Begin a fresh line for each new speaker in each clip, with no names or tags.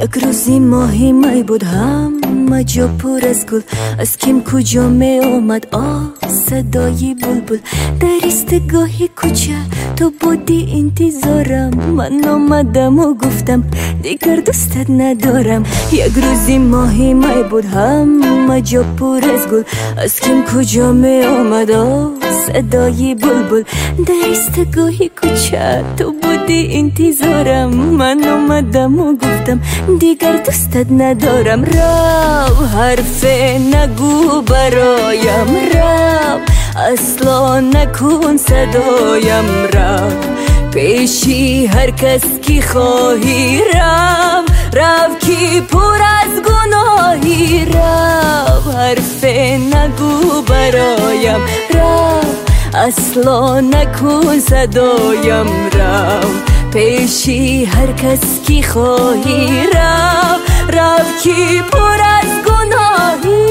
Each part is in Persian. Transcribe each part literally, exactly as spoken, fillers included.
یک روزی ماهی می بود همه جا پر از گل، از کیم کجا می آمد آه صدای بلبل. در ایستگاهی کوچه تو بودی انتظارم، من آمدم و گفتم دیگر دوستت ندارم. یک روزی ماهی می بود همه جا پر از گل، از کیم کجا می آمد آه صدای بلبل. در ایستگاهی کوچه تو بودی انتظارم، من آمدم و گفتم دیگر دوستت ندارم. رو حرف نگو برایم، رو اصلا نکن صدایم، رو پیشی هر کس کی خواهی، رو رو کی پر از گناهی. رو حرف نگو برایم، رو اصلا نکن صدایم، رو پیشی هر کس کی خواهی، رو رو کی پر از گناهی.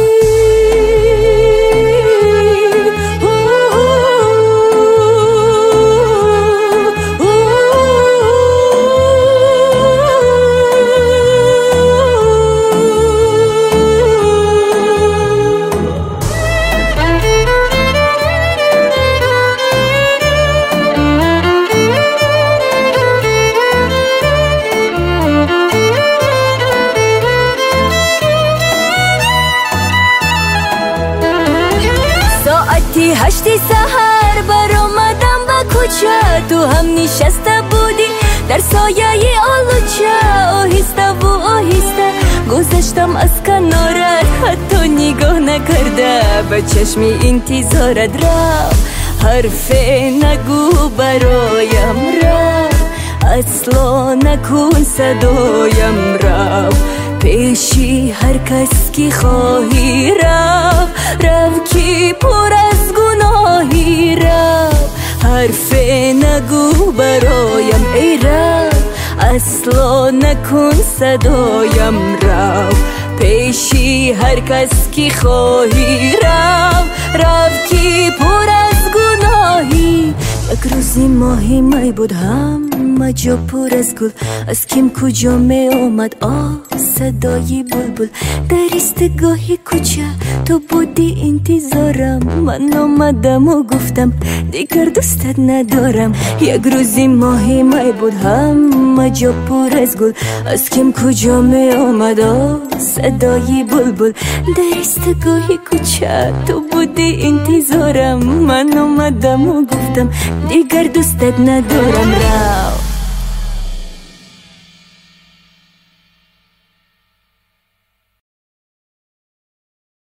ساعتی هشتی سحر بر آمدم به کوچه، تو هم نشسته بودی در سایه آلوچه. آهسته و آهسته گذشتم از کنارت، حتی نگاه نکرده به چشم انتظارت. رو حرف نگو برایم، رو اصلا نکن صدایم، رو پیشی هر کس کی خواهی، رو رو کی پر از گناهی. رو حرف نگو برایم ای رو، اصلا نکن صدایم، رو پیشی هر کس کی خواهی، رو رو کی پر از گناهی. یک روزی ماهی می بود همه جا پر از گل، از کیم کجا می آمد آه صدای بلبل. در ایستگاهی کوچه تو بودی انتظارم، من آمدم و گفتم دیگر دوستت ندارم. یک روزی ماهی می بود همه جا پر از گل، از کیم کجا می آمد آه صدای بلبل. در ایستگاهی کوچه تو بودی انتظارم، من آمدم و گفتم دیگر دوستت ندارم. رو